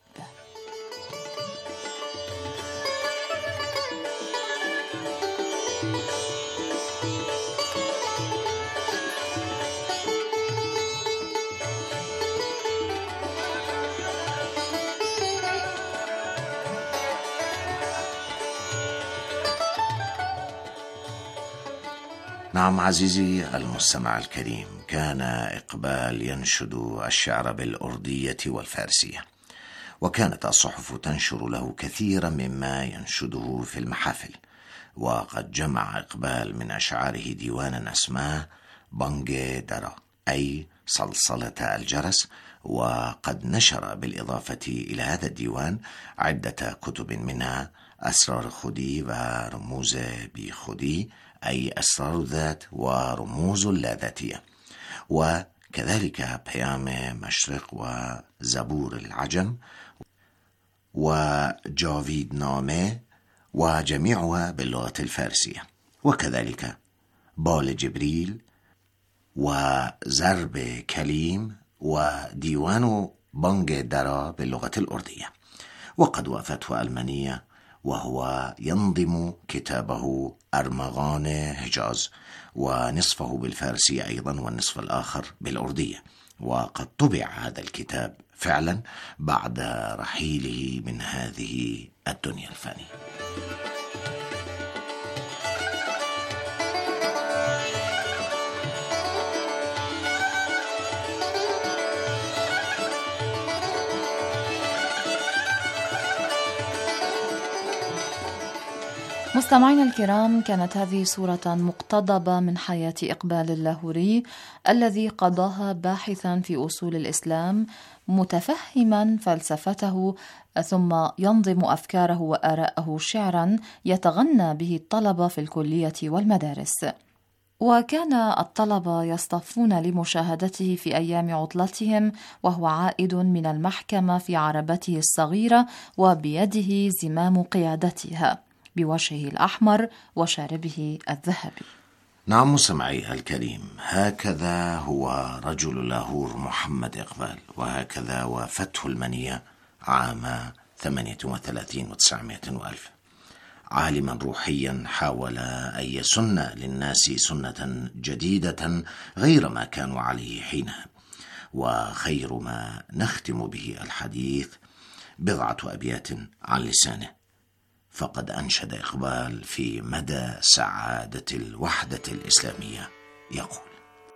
نعم عزيزي المستمع الكريم، كان إقبال ينشد الشعر بالأردية والفارسية، وكانت الصحف تنشر له كثيرا مما ينشده في المحافل، وقد جمع إقبال من أشعاره ديوانا اسماه بانجي دارا، أي صلصلة الجرس، وقد نشر بالإضافة إلى هذا الديوان عدة كتب، منها أسرار خودي ورموز بخودي، أي أسرار الذات ورموز اللاذاتية، وكذلك بيام مشرق وزبور العجم وجاويد نامه، وجميعها باللغة الفارسية، وكذلك بال جبريل وزرب كليم وديوان بانج دارا باللغة الأردية. وقد وافته ألمانية وهو ينظم كتابه أرمغان حجاز، ونصفه بالفارسية أيضا والنصف الآخر بالأردية، وقد طبع هذا الكتاب فعلا بعد رحيله من هذه الدنيا الفانية. مستمعينا الكرام، كانت هذه صورة مقتضبة من حياة إقبال اللاهوري الذي قضاها باحثا في أصول الإسلام، متفهما فلسفته، ثم ينظم أفكاره وآراءه شعرا يتغنى به الطلبة في الكلية والمدارس. وكان الطلبة يصطفون لمشاهدته في أيام عطلتهم وهو عائد من المحكمة في عربته الصغيرة وبيده زمام قيادتها، بوجهه الأحمر وشاربه الذهبي. نعم مستمعي الكريم، هكذا هو رجل لاهور محمد إقبال، وهكذا وافته المنية عام ثمانية وثلاثين وتسعمائة وألف، عالما روحيا حاول أن يسن للناس سنة جديدة غير ما كانوا عليه حينها. وخير ما نختم به الحديث بضعة أبيات عن لسانه، فقد أنشد إقبال في مدى سعادة الوحدة الإسلامية يقول: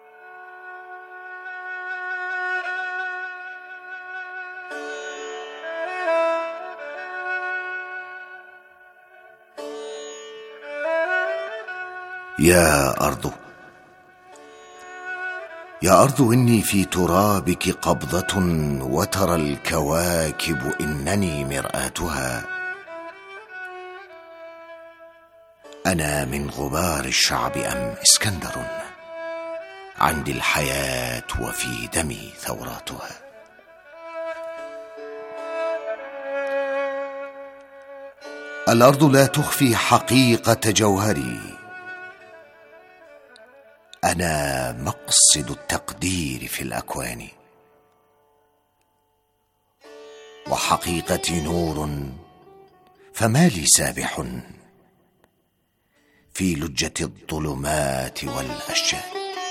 يا أرض يا أرض إني في ترابك قبضة، وترى الكواكب إنني مرآتها. أنا من غبار الشعب أم إسكندر؟ عندي الحياة وفي دمي ثوراتها. الأرض لا تخفي حقيقة جوهري، أنا مقصد التقدير في الأكوان، وحقيقتي نور فما لي سابح في لجة الظلمات والأشجار.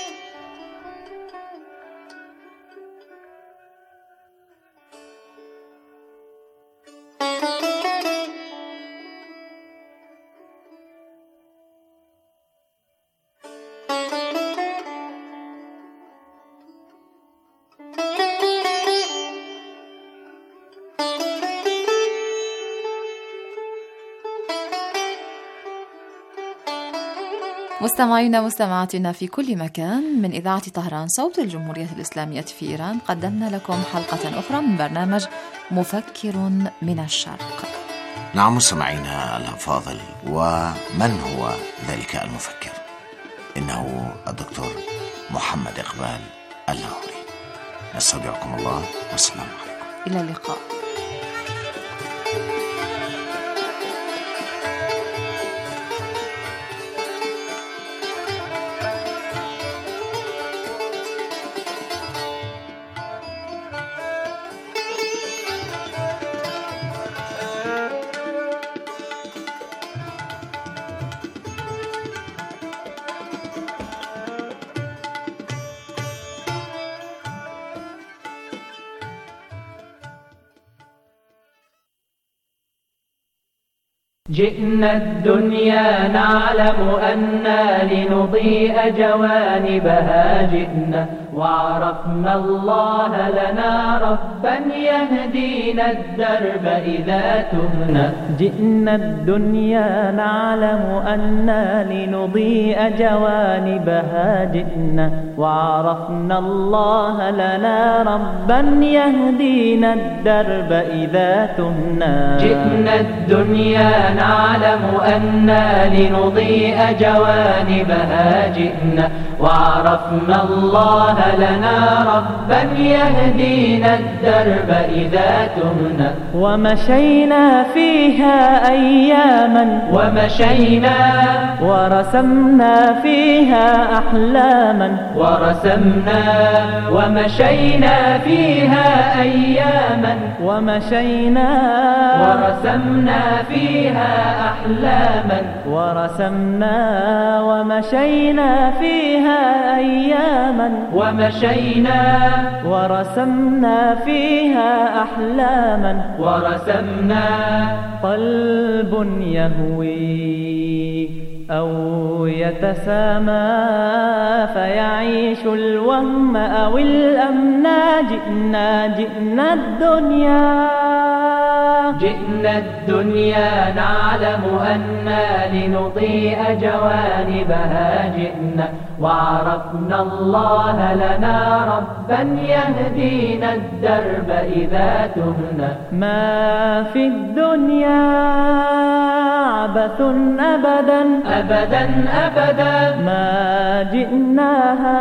مستمعينا مستمعاتنا في كل مكان، من إذاعة طهران صوت الجمهورية الإسلامية في إيران، قدمنا لكم حلقة أخرى من برنامج مفكر من الشرق. نعم مستمعينا الأفاضل، ومن هو ذلك المفكر؟ إنه الدكتور محمد إقبال اللاهوري. نستودعكم الله والسلام عليكم. إلى اللقاء. جئنا الدنيا نعلم أننا لنضيء جوانبها، جئنا وعرفنا الله لنا ربا يهدينا الدرب إذا تهنا. جئنا الدنيا نعلم أننا لنضيء جوانبها، جئنا وعرفنا الله لنا ربا يهدينا الدرب إذا تهنا. جئنا الدنيا نعلم أننا لنضيء جوانبها، جئنا وعرفنا الله لنا ربا يهدينا الدرب إذا تهنا. ومشينا فيها أياما ومشينا ورسمنا فيها أحلاما ورسمنا ومشينا فيها أياما ومشينا ورسمنا فيها أحلاما ورسمنا ومشينا فيها أياما ومشينا ورسمنا فيها أحلاما ورسمنا. قلب يهوي أو يتسامى فيعيش الوهم أو الأمنى. جئنا جئنا الدنيا جئنا الدنيا نعلم أننا لنضيء جوانبها، جئنا وعرفنا الله لنا ربا يهدينا الدرب إذا تهنا. ما في الدنيا عبث أبدا أبدا أبدا، ما جئناها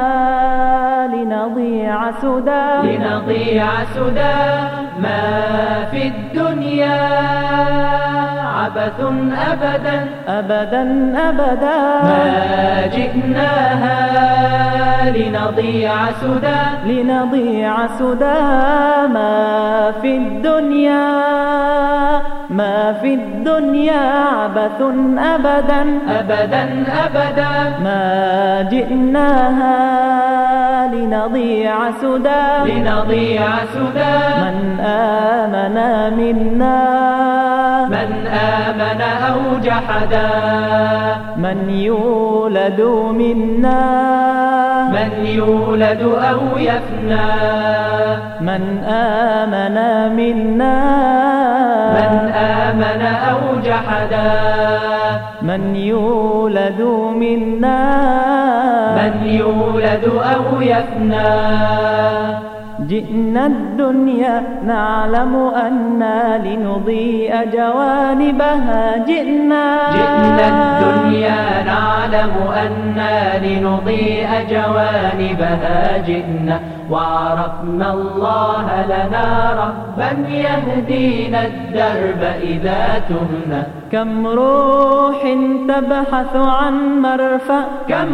لنضيع سدى لنضيع سدى. ما في الدنيا عبث أبدا أبدا أبدا، ما جئناها لنضيع سدى لنضيع سدى. ما في الدنيا ما في الدنيا عبث أبدا أبدا أبدا، ما جئناها لنضيع سدى لنضيع سدى. من آمن منا من آمن أو جحدا، من يولد منا من يولد أو يفنى. من آمن منا من آمن أو جحدا، من يولد منا من يولد أو يفنى. جئنا الدنيا نعلم أنا لنضيء جوانبها جئنا جئنا الدنيا نعلم أنا لنضيء جوانبها جئنا وعرفنا الله لنا ربا يهدينا الدرب إذا تهنا كم روح تبحث عن مرفأ كم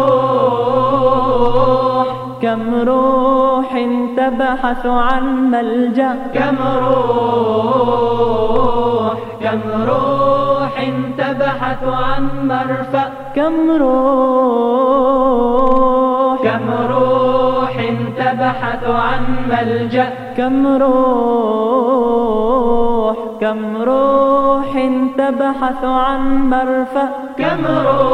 روح كم روح تبحث عن ملجأ كم روح كم روح تبحث عن مرفأ كم روح كم روح تبحث عن ملجأ كم روح كم روح تبحث عن مرفأ كم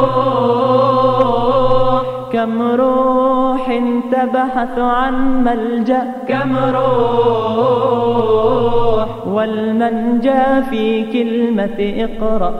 روح كم روح تبحث عن ملجأ كم روح والمنجى في كلمة اقرأ